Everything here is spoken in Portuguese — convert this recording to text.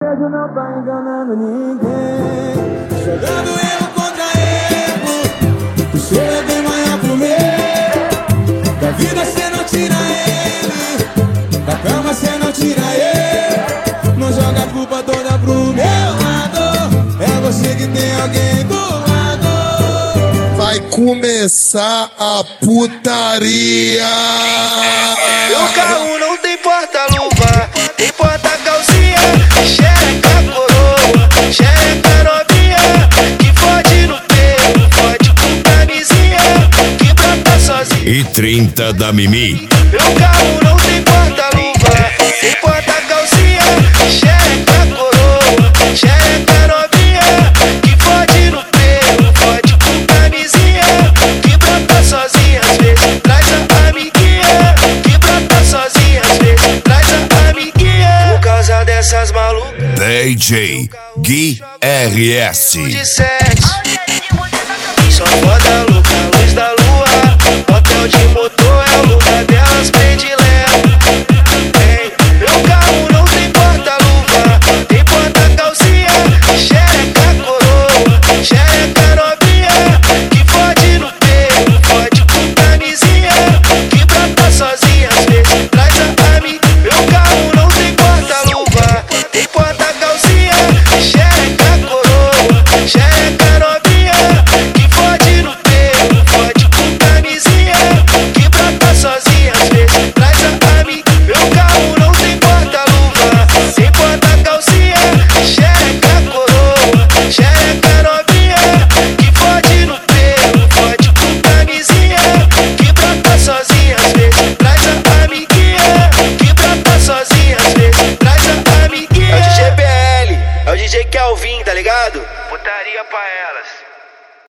Beijo não tá enganando ninguém. Jogando erro contra erro. O seu é bem maior pro meu. Da vida cê não tira ele. Da cama cê não tira ele. Não joga a culpa toda pro meu lado. É você que tem alguém do lado. Vai começar a putaria. Meu carro não tem porta-luva, tem porta-calcinha, xereca coroa, xereca novinha, que fode no pelo, fode com camisinha, que brota sozinha. E 30 da Mimi. Meu carro não tem porta-luva, tem porta-calcinha, xereca coroa, xereca novinha, que fode no pelo, fode com camisinha, que brota sozinha, às vezes traz a amiguinha, que brota sozinha, às vezes traz a amiguinha. Por causa dessas malucas DJ Gui RS. de sete, só foda louca, luz da lua, hotel de motor é o lugar delas predileto. Ei, meu carro não tem porta-luva, tem porta-calcinha, xereca coroa, xereca novinha, que fode no pelo, fode com camisinha, que brota sozinha, às vezes traz a amiga. Meu carro não tem porta-luva, tem porta-calcinha, xereca coroa, xereca novinha, que fode no pelo, fode com camisinha, que brota sozinha, às vezes traz a amiga. Meu carro não tem porta-luva, tem porta-calcinha, xereca coroa, xereca novinha, que fode no pelo, fode com camisinha, que brota sozinha, às vezes traz a amiguinha, que brota sozinha, às vezes traz a amiguinha. É o DJ PL, é o DJ Kelvin, tá ligado? Putaria pra elas.